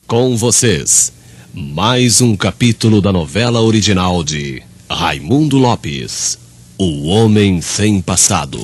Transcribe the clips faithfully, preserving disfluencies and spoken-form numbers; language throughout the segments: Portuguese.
Com vocês, mais um capítulo da novela original de Raimundo Lopes, O Homem Sem Passado.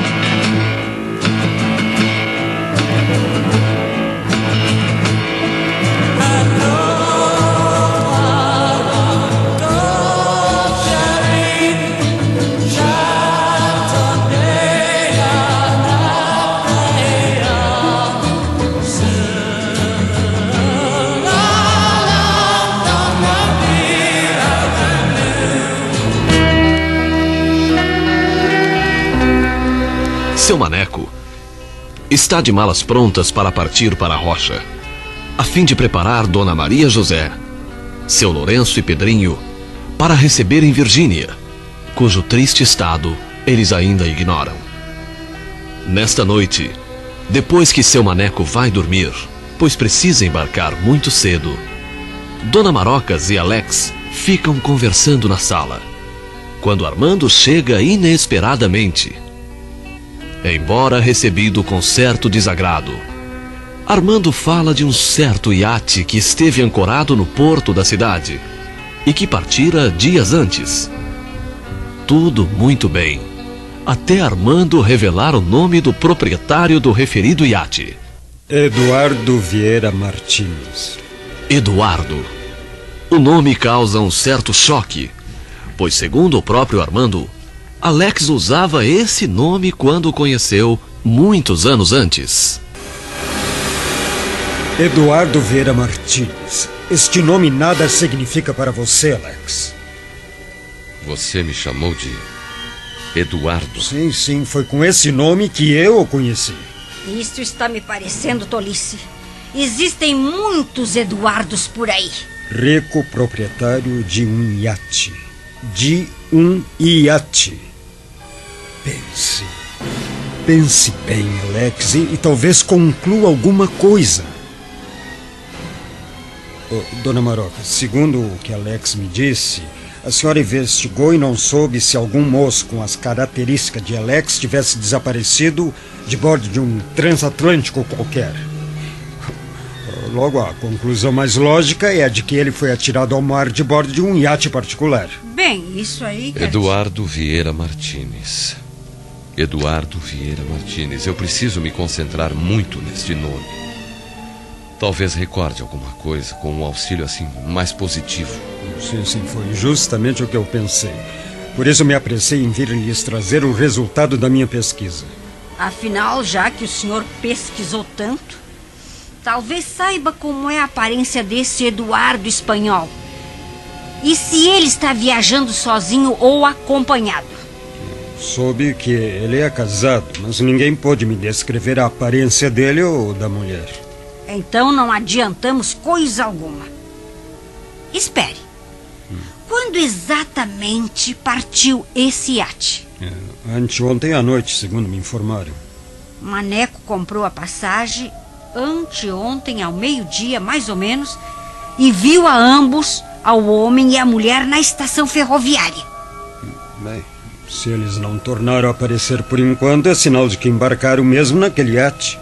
Seu Maneco está de malas prontas para partir para a rocha, a fim de preparar Dona Maria José, seu Lourenço e Pedrinho para receberem Virgínia, cujo triste estado eles ainda ignoram. Nesta noite, depois que seu Maneco vai dormir, pois precisa embarcar muito cedo, Dona Marocas e Alex ficam conversando na sala, quando Armando chega inesperadamente. Embora recebido com certo desagrado, Armando fala de um certo iate que esteve ancorado no porto da cidade e que partira dias antes. Tudo muito bem, até Armando revelar o nome do proprietário do referido iate. Eduardo Vieira Martins. Eduardo. O nome causa um certo choque, pois, segundo o próprio Armando, Alex usava esse nome quando o conheceu muitos anos antes. Eduardo Vieira Martins. Este nome nada significa para você, Alex. Você me chamou de Eduardo? Sim, sim, foi com esse nome que eu o conheci. Isso está me parecendo tolice. Existem muitos Eduardos por aí. Rico proprietário de um iate. De um iate. Pense. Pense bem, Alex, e, e talvez conclua alguma coisa. Oh, Dona Maroca, segundo o que Alex me disse, a senhora investigou e não soube se algum moço com as características de Alex tivesse desaparecido de bordo de um transatlântico qualquer. Logo, a conclusão mais lógica é a de que ele foi atirado ao mar de bordo de um iate particular. Bem, isso aí... Eduardo Vieira Martins. Eduardo Vieira Martins. Eu preciso me concentrar muito neste nome. Talvez recorde alguma coisa com um auxílio assim mais positivo. Sim, sim, foi justamente o que eu pensei. Por isso me apressei em vir lhes trazer o resultado da minha pesquisa. Afinal, já que o senhor pesquisou tanto, talvez saiba como é a aparência desse Eduardo espanhol. E se ele está viajando sozinho ou acompanhado? Soube que ele é casado, mas ninguém pôde me descrever a aparência dele ou da mulher. Então não adiantamos coisa alguma. Espere. Hum. Quando exatamente partiu esse iate? É, anteontem à noite, segundo me informaram. Maneco comprou a passagem anteontem ao meio-dia, mais ou menos, e viu a ambos, ao homem e à mulher, na estação ferroviária. Bem, se eles não tornaram a aparecer por enquanto, é sinal de que embarcaram mesmo naquele iate.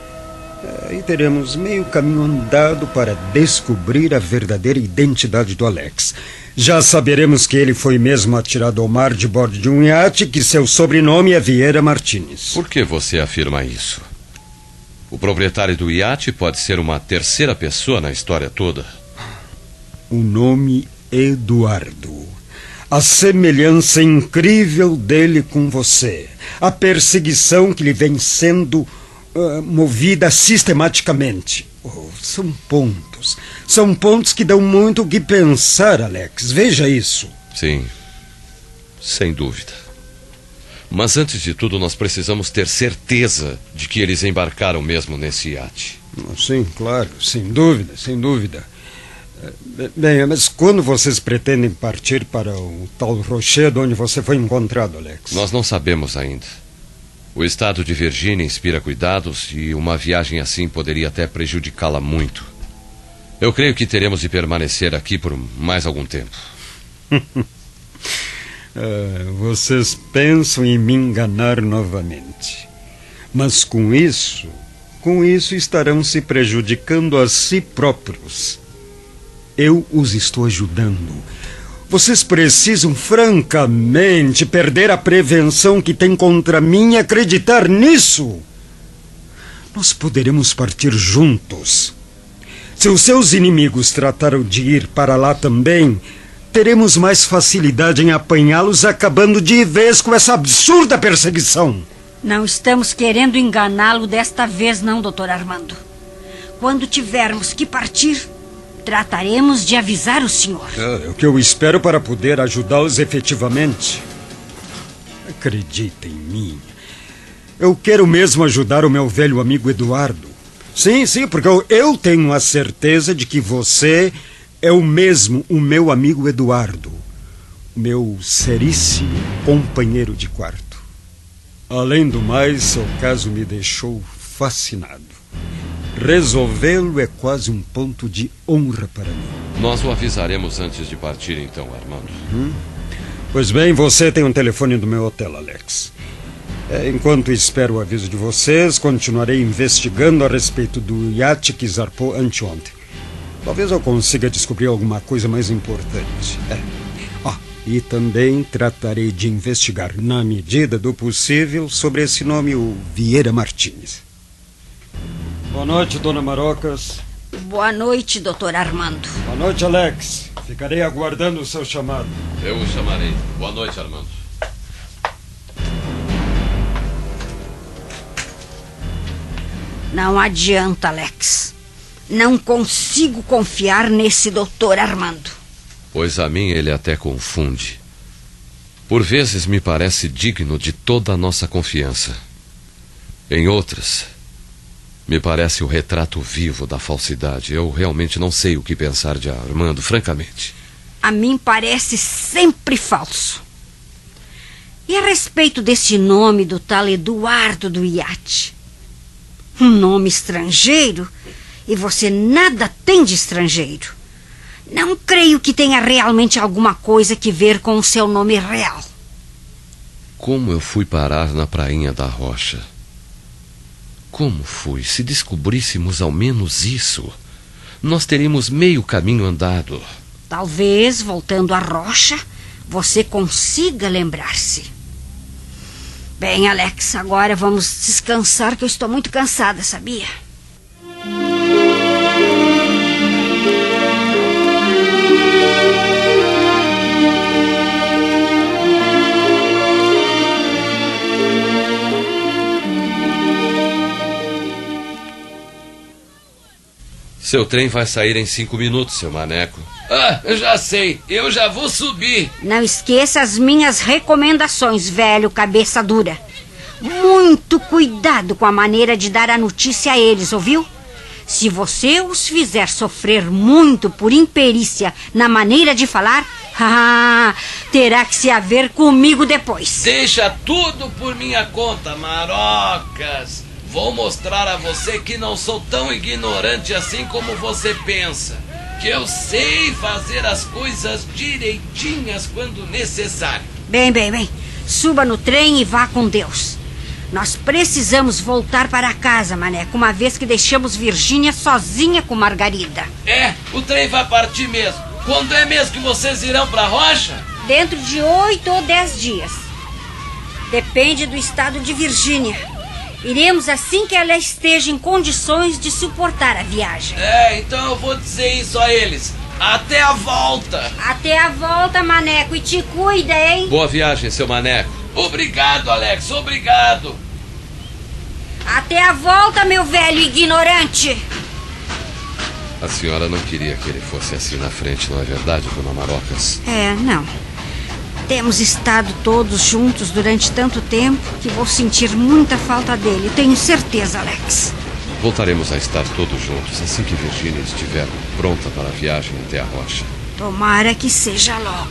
Aí teremos meio caminho andado para descobrir a verdadeira identidade do Alex. Já saberemos que ele foi mesmo atirado ao mar de bordo de um iate, que seu sobrenome é Vieira Martins. Por que você afirma isso? O proprietário do iate pode ser uma terceira pessoa na história toda. O nome Eduardo. A semelhança incrível dele com você. A perseguição que lhe vem sendo uh, movida sistematicamente. Oh, são pontos. São pontos que dão muito o que pensar, Alex. Veja isso. Sim, sem dúvida. Mas antes de tudo, nós precisamos ter certeza de que eles embarcaram mesmo nesse iate. Sim, claro, sem dúvida, sem dúvida. Bem, mas quando vocês pretendem partir para o tal rochedo onde você foi encontrado, Alex? Nós não sabemos ainda. O estado de Virgínia inspira cuidados e uma viagem assim poderia até prejudicá-la muito. Eu creio que teremos de permanecer aqui por mais algum tempo. Uh, vocês pensam em me enganar novamente. Mas com isso, Com isso estarão se prejudicando a si próprios. Eu os estou ajudando. Vocês precisam, francamente, perder a prevenção que têm contra mim e acreditar nisso. Nós poderemos partir juntos. Se os seus inimigos trataram de ir para lá também, teremos mais facilidade em apanhá-los, acabando de vez com essa absurda perseguição. Não estamos querendo enganá-lo desta vez, não, doutor Armando. Quando tivermos que partir, trataremos de avisar o senhor. É o que eu espero para poder ajudá-los efetivamente. Acredita em mim. Eu quero mesmo ajudar o meu velho amigo Eduardo. Sim, sim, porque eu, eu tenho a certeza de que você é o mesmo o meu amigo Eduardo, meu seríssimo companheiro de quarto. Além do mais, seu caso me deixou fascinado. Resolvê-lo é quase um ponto de honra para mim. Nós o avisaremos antes de partir, então, Armando. Hum? Pois bem, você tem um telefone do meu hotel, Alex. É, enquanto espero o aviso de vocês, continuarei investigando a respeito do iate que zarpou anteontem. Talvez eu consiga descobrir alguma coisa mais importante. É. Ah, e também tratarei de investigar, na medida do possível, sobre esse nome, o Vieira Martins. Boa noite, dona Marocas. Boa noite, doutor Armando. Boa noite, Alex. Ficarei aguardando o seu chamado. Eu o chamarei. Boa noite, Armando. Não adianta, Alex. Não consigo confiar nesse doutor Armando. Pois a mim ele até confunde. Por vezes me parece digno de toda a nossa confiança. Em outras, me parece o retrato vivo da falsidade. Eu realmente não sei o que pensar de Armando, francamente. A mim parece sempre falso. E a respeito desse nome do tal Eduardo do iate? Um nome estrangeiro? E você nada tem de estrangeiro. Não creio que tenha realmente alguma coisa que ver com o seu nome real. Como eu fui parar na prainha da Rocha? Como fui? Se descobríssemos ao menos isso, nós teríamos meio caminho andado. Talvez, voltando à rocha, você consiga lembrar-se. Bem, Alex, agora vamos descansar, que eu estou muito cansada, sabia? Seu trem vai sair em cinco minutos, seu maneco. Ah, eu já sei. Eu já vou subir. Não esqueça as minhas recomendações, velho cabeça dura. Muito cuidado com a maneira de dar a notícia a eles, ouviu? Se você os fizer sofrer muito por imperícia na maneira de falar, ah, terá que se haver comigo depois. Deixa tudo por minha conta, Marocas. Vou mostrar a você que não sou tão ignorante assim como você pensa. Que eu sei fazer as coisas direitinhas quando necessário. Bem, bem, bem. Suba no trem e vá com Deus. Nós precisamos voltar para casa, Maneco, uma vez que deixamos Virgínia sozinha com Margarida. É, o trem vai partir mesmo. Quando é mesmo que vocês irão para a rocha? Dentro de oito ou dez dias. Depende do estado de Virgínia. Iremos assim que ela esteja em condições de suportar a viagem. É, então eu vou dizer isso a eles. Até a volta. Até a volta, Maneco, e te cuida, hein? Boa viagem, seu maneco. Obrigado, Alex, obrigado. Até a volta, meu velho ignorante. A senhora não queria que ele fosse assim na frente, não é verdade, dona Marocas? É, não. Temos estado todos juntos durante tanto tempo que vou sentir muita falta dele, tenho certeza, Alex. Voltaremos a estar todos juntos assim que Virgínia estiver pronta para a viagem até a rocha. Tomara que seja logo.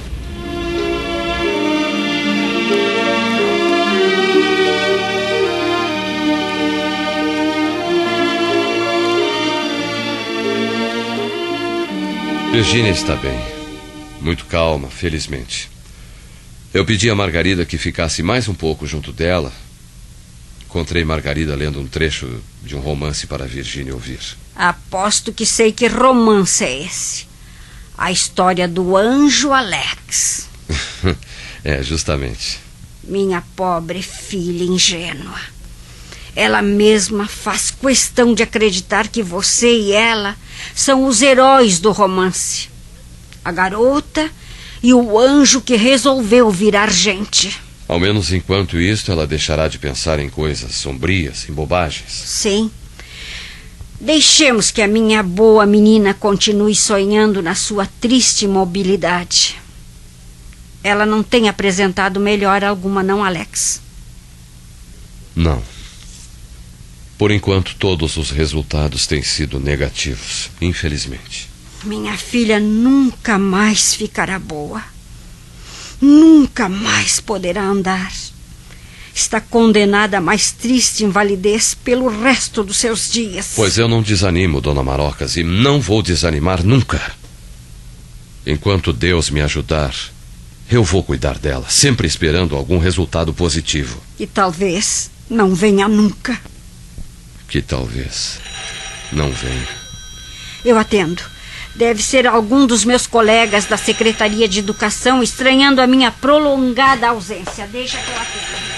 Virgínia está bem. Muito calma, felizmente. Eu pedi a Margarida que ficasse mais um pouco junto dela, Encontrei Margarida lendo um trecho de um romance para Virgínia ouvir. Aposto que sei que romance é esse. A história do anjo Alex. É, justamente. Minha pobre filha ingênua. Ela mesma faz questão de acreditar que você e ela são os heróis do romance. A garota e o anjo que resolveu virar gente. Ao menos enquanto isto, ela deixará de pensar em coisas sombrias, em bobagens. Sim. Deixemos que a minha boa menina continue sonhando na sua triste imobilidade. Ela não tem apresentado melhora alguma, não, Alex? Não. Por enquanto, todos os resultados têm sido negativos, infelizmente. Minha filha nunca mais ficará boa. Nunca mais poderá andar. Está condenada a mais triste invalidez pelo resto dos seus dias. Pois eu não desanimo, dona Marocas, e não vou desanimar nunca. Enquanto Deus me ajudar, eu vou cuidar dela, sempre esperando algum resultado positivo. E talvez não venha nunca. Que talvez não venha. Eu atendo. Deve ser algum dos meus colegas da Secretaria de Educação estranhando a minha prolongada ausência. Deixa que eu atendo.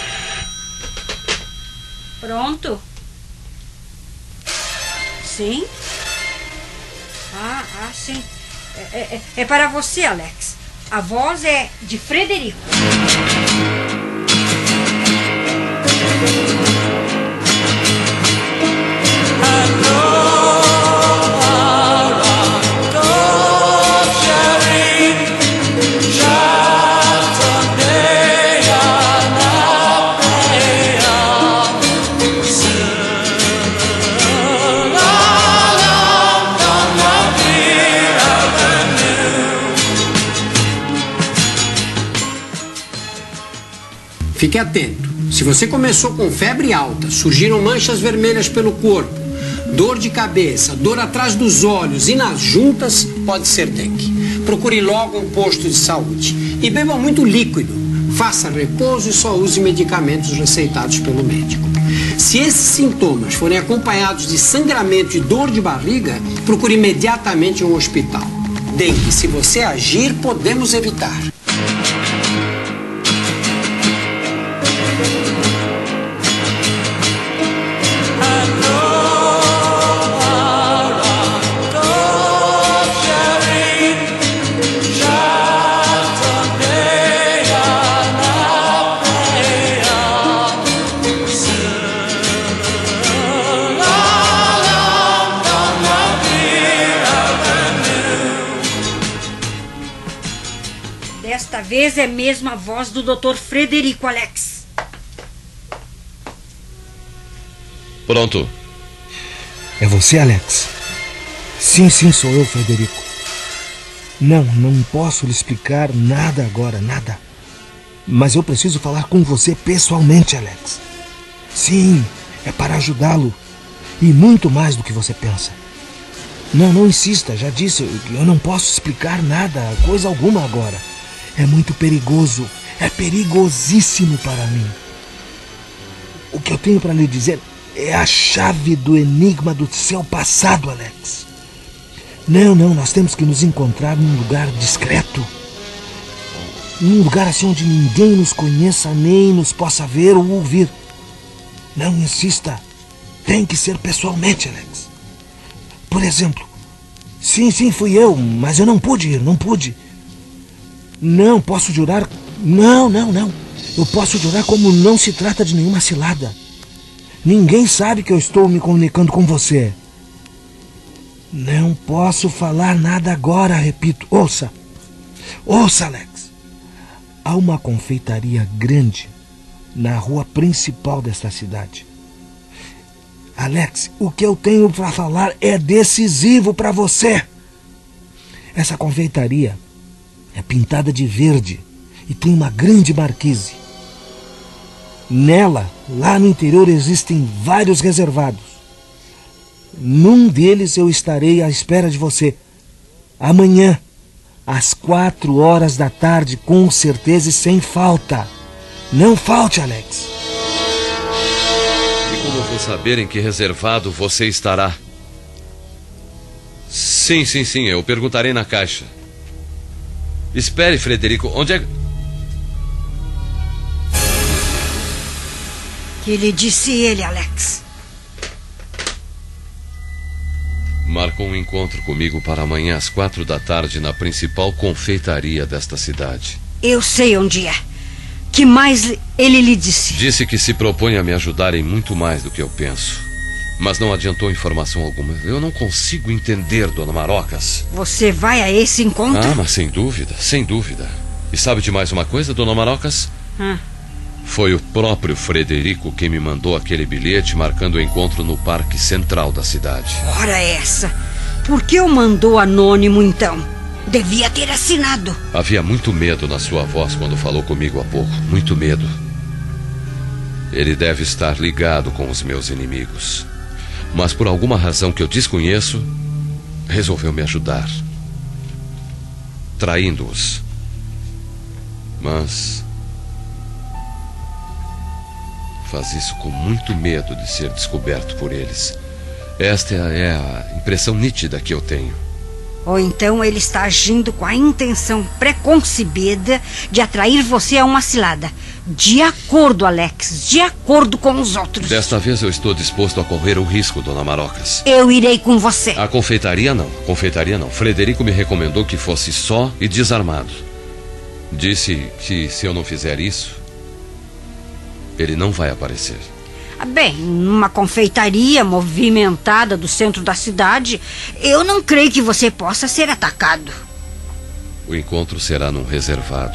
Pronto? Sim? Ah, ah, sim. É, é, é para você, Alex. A voz é de Frederico. Fique atento. Se você começou com febre alta, surgiram manchas vermelhas pelo corpo, dor de cabeça, dor atrás dos olhos e nas juntas, pode ser dengue. Procure logo um posto de saúde. E beba muito líquido. Faça repouso e só use medicamentos receitados pelo médico. Se esses sintomas forem acompanhados de sangramento e dor de barriga, procure imediatamente um hospital. Dengue, se você agir, podemos evitar. Desta vez é mesmo a voz do doutor Frederico, Alex. Pronto. É você, Alex? Sim, sim, sou eu, Frederico. Não, não posso lhe explicar nada agora, nada. Mas eu preciso falar com você pessoalmente, Alex. Sim, é para ajudá-lo. E muito mais do que você pensa. Não, não insista, já disse, eu não posso explicar nada, coisa alguma agora. É muito perigoso, é perigosíssimo para mim. O que eu tenho para lhe dizer é a chave do enigma do seu passado, Alex. Não, não, nós temos que nos encontrar num lugar discreto. Num lugar assim onde ninguém nos conheça, nem nos possa ver ou ouvir. Não insista, tem que ser pessoalmente, Alex. Por exemplo, sim, sim, fui eu, mas eu não pude ir, não pude. Não, posso jurar... Não, não, não. Eu posso jurar como não se trata de nenhuma cilada. Ninguém sabe que eu estou me comunicando com você. Não posso falar nada agora, repito. Ouça. Ouça, Alex. Há uma confeitaria grande na rua principal desta cidade. Alex, o que eu tenho para falar é decisivo para você. Essa confeitaria é pintada de verde e tem uma grande marquise. Nela, lá no interior, existem vários reservados. Num deles eu estarei à espera de você. Amanhã, às quatro horas da tarde, com certeza e sem falta. Não falte, Alex. eu vou saber em que reservado você estará? Sim, sim, sim, eu perguntarei na caixa. Espere, Frederico, onde é... Que lhe disse ele, Alex? Marcou um encontro comigo para amanhã às quatro da tarde na principal confeitaria desta cidade. Eu sei onde é. Que mais ele lhe disse? Disse que se propõe a me ajudar em muito mais do que eu penso. Mas não adiantou informação alguma. Eu não consigo entender, dona Marocas. Você vai a esse encontro? Ah, mas sem dúvida, sem dúvida. E sabe de mais uma coisa, dona Marocas? Ah. Foi o próprio Frederico quem me mandou aquele bilhete marcando o encontro no Parque Central da cidade. Ora essa. Por que o mandou anônimo, então? Devia ter assinado. Havia muito medo na sua voz quando falou comigo há pouco. Muito medo. Ele deve estar ligado com os meus inimigos. Mas por alguma razão que eu desconheço, resolveu me ajudar. Traindo-os. Mas... faz isso com muito medo de ser descoberto por eles. Esta é a impressão nítida que eu tenho. Ou então ele está agindo com a intenção preconcebida de atrair você a uma cilada. De acordo, Alex, de acordo com os outros. Desta vez eu estou disposto a correr o risco, dona Marocas. Eu irei com você. A confeitaria não, confeitaria não. Frederico me recomendou que fosse só e desarmado. Disse que se eu não fizer isso, ele não vai aparecer. Bem, numa confeitaria movimentada do centro da cidade, eu não creio que você possa ser atacado. O encontro será num reservado.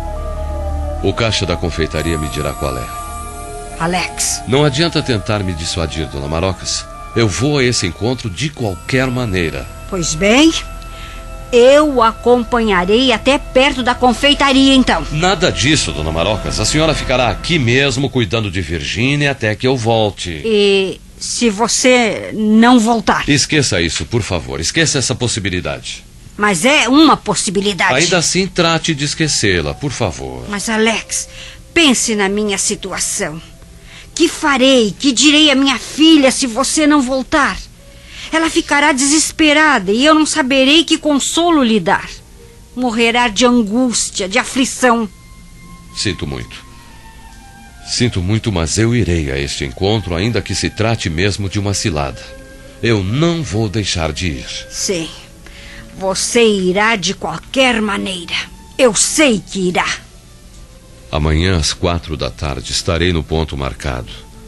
O caixa da confeitaria me dirá qual é. Alex. Não adianta tentar me dissuadir, dona Marocas. Eu vou a esse encontro de qualquer maneira. Pois bem, eu o acompanharei até perto da confeitaria, então. Nada disso, dona Marocas. A senhora ficará aqui mesmo cuidando de Virgínia até que eu volte. E se você não voltar? Esqueça isso, por favor. Esqueça essa possibilidade. Mas é uma possibilidade. Ainda assim, trate de esquecê-la, por favor. Mas, Alex, pense na minha situação. Que farei, que direi à minha filha se você não voltar? Ela ficará desesperada e eu não saberei que consolo lhe dar. Morrerá de angústia, de aflição. Sinto muito. Sinto muito, mas eu irei a este encontro, ainda que se trate mesmo de uma cilada. Eu não vou deixar de ir. Sim. Você irá de qualquer maneira. Eu sei que irá. Amanhã, às quatro da tarde, estarei no ponto marcado.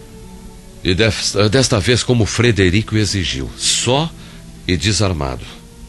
E desta, desta vez, como Frederico exigiu, só e desarmado.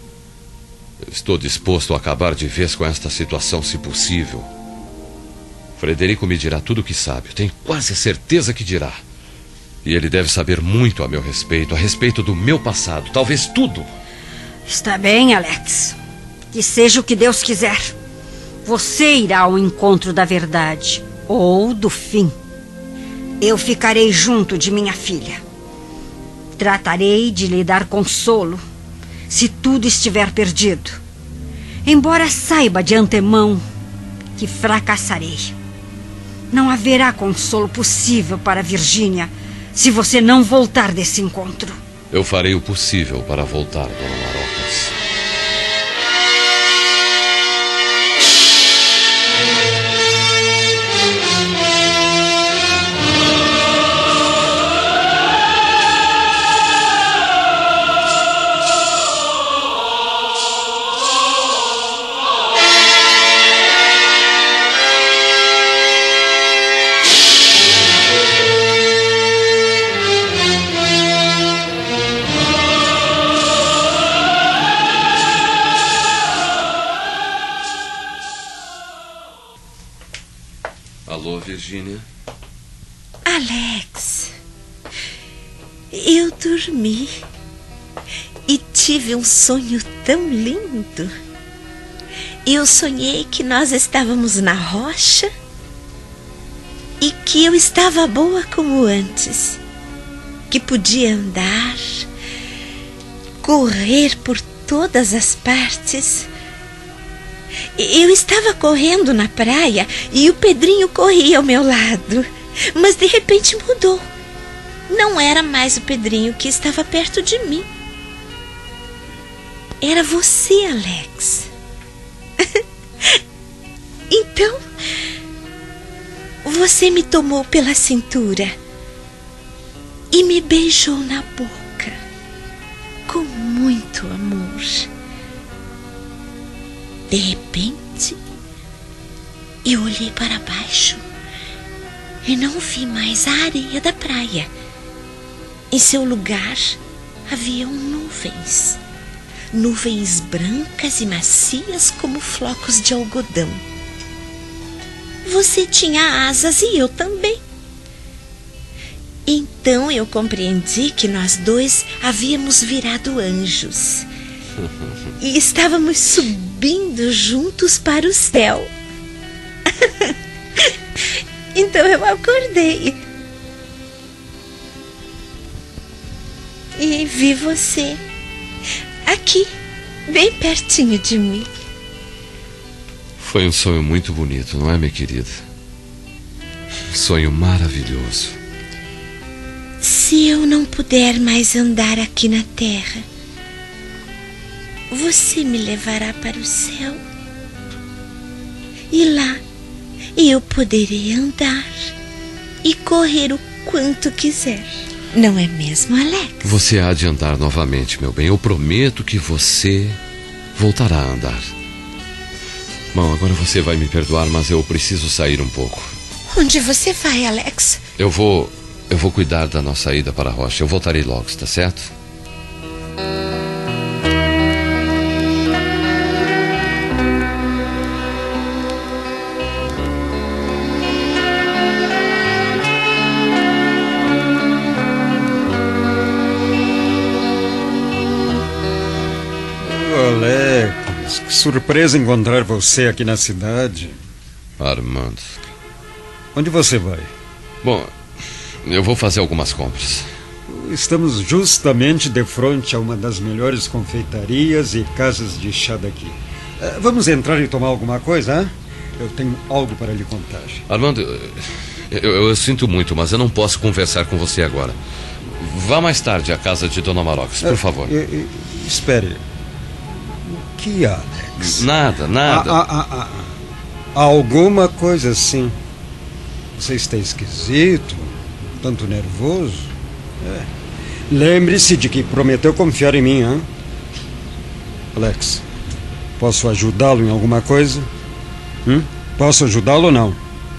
Eu estou disposto a acabar de vez com esta situação, se possível. Frederico me dirá tudo o que sabe. Eu tenho quase certeza que dirá. E ele deve saber muito a meu respeito, a respeito do meu passado, talvez tudo. Está bem, Alex. Que seja o que Deus quiser. Você irá ao encontro da verdade ou do fim. Eu ficarei junto de minha filha. Tratarei de lhe dar consolo se tudo estiver perdido. Embora saiba de antemão que fracassarei. Não haverá consolo possível para Virgínia se você não voltar desse encontro. Eu farei o possível para voltar, dona Marocas. Alô, Virgínia? Alex, eu dormi e tive um sonho tão lindo. Eu sonhei que nós estávamos na rocha e que eu estava boa como antes, que podia andar, correr por todas as partes. Eu estava correndo na praia e o Pedrinho corria ao meu lado, mas de repente mudou. não era mais o Pedrinho que estava perto de mim. Era você, Alex. Então, você me tomou pela cintura e me beijou na boca com muito amor. De repente, eu olhei para baixo e não vi mais a areia da praia. Em seu lugar, haviam nuvens. Nuvens brancas e macias como flocos de algodão. Você tinha asas e eu também. Então eu compreendi que nós dois havíamos virado anjos e estávamos subindo juntos para o céu. Então eu acordei e vi você aqui, bem pertinho de mim. Foi um sonho muito bonito, não é, minha querida? Sonho maravilhoso. Se eu não puder mais andar aqui na terra, você me levará para o céu. E lá eu poderei andar e correr o quanto quiser. Não é mesmo, Alex? Você há de andar novamente, meu bem. Eu prometo que você voltará a andar. Bom, agora você vai me perdoar, mas eu preciso sair um pouco. Onde você vai, Alex? Eu vou... Eu vou cuidar da nossa ida para a rocha. Eu voltarei logo, está certo? Alex, que surpresa encontrar você aqui na cidade. Armando. Onde você vai? Bom, eu vou fazer algumas compras. Estamos justamente de frente a uma das melhores confeitarias e casas de chá daqui. Vamos entrar e tomar alguma coisa, hein? Eu tenho algo para lhe contar. Armando, eu, eu, eu sinto muito, mas eu não posso conversar com você agora. Vá mais tarde à casa de Dona Marocas, por favor. Uh, uh, espere. O que, Alex? Nada, nada. Ah, ah, ah, ah. Alguma coisa assim. Você está esquisito, tanto nervoso. É. Lembre-se de que prometeu confiar em mim, hein? Alex, posso ajudá-lo em alguma coisa? Hum? Posso ajudá-lo ou não?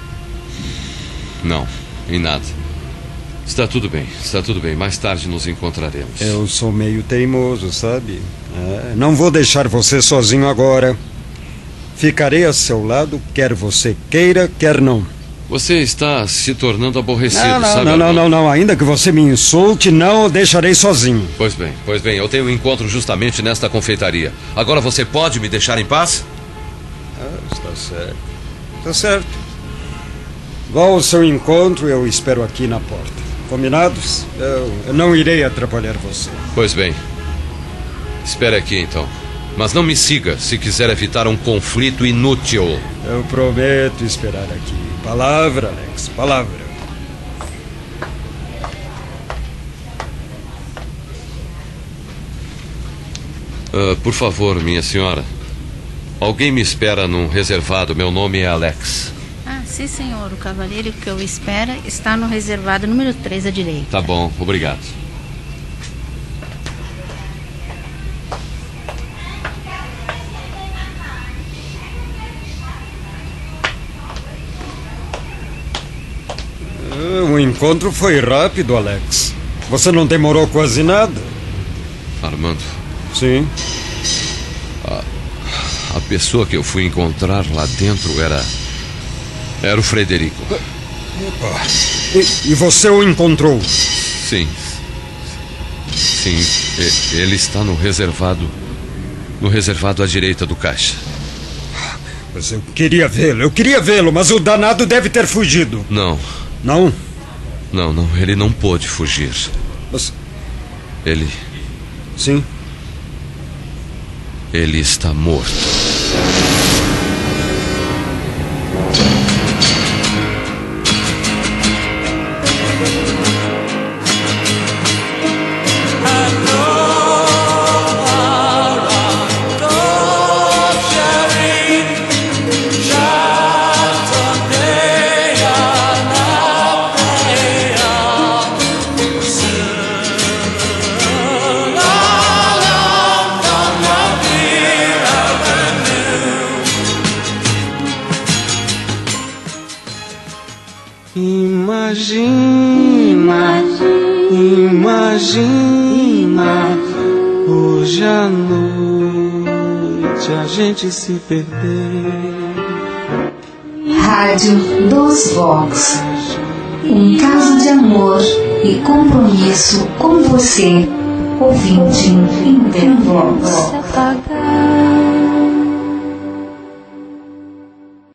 Não, em nada. Está tudo bem, está tudo bem. Mais tarde nos encontraremos. Eu sou meio teimoso, sabe? É, não vou deixar você sozinho agora. Ficarei a seu lado, quer você queira, quer não. Você está se tornando aborrecido, não, não, sabe? Não, não, não, não. Ainda que você me insulte, não o deixarei sozinho. Pois bem, pois bem. Eu tenho um encontro justamente nesta confeitaria. Agora você pode me deixar em paz? Ah, está certo. Está certo. Vá ao seu encontro, eu espero aqui na porta. Combinados? Eu, eu não irei atrapalhar você. Pois bem. Espere aqui, então. Mas não me siga se quiser evitar um conflito inútil. Eu prometo esperar aqui. Palavra, Alex, palavra. Uh, por favor, minha senhora. Alguém me espera num reservado. Meu nome é Alex. Ah, sim, senhor. O cavalheiro que eu espera está no reservado número três à direita. Tá bom, obrigado. O encontro foi rápido, Alex. Você não demorou quase nada. Armando. Sim. A, a pessoa que eu fui encontrar lá dentro era... Era o Frederico. Opa. E, e você o encontrou? Sim. Sim. Ele está no reservado... No reservado à direita do caixa. Mas eu queria vê-lo, eu queria vê-lo, mas o danado deve ter fugido. Não. Não? Não, não, ele não pôde fugir. Mas... Ele... Sim? Ele está morto. Imagina hoje à noite a gente se perder. Rádio Dos Vox. Um caso de amor e compromisso com você, ouvinte em Vox.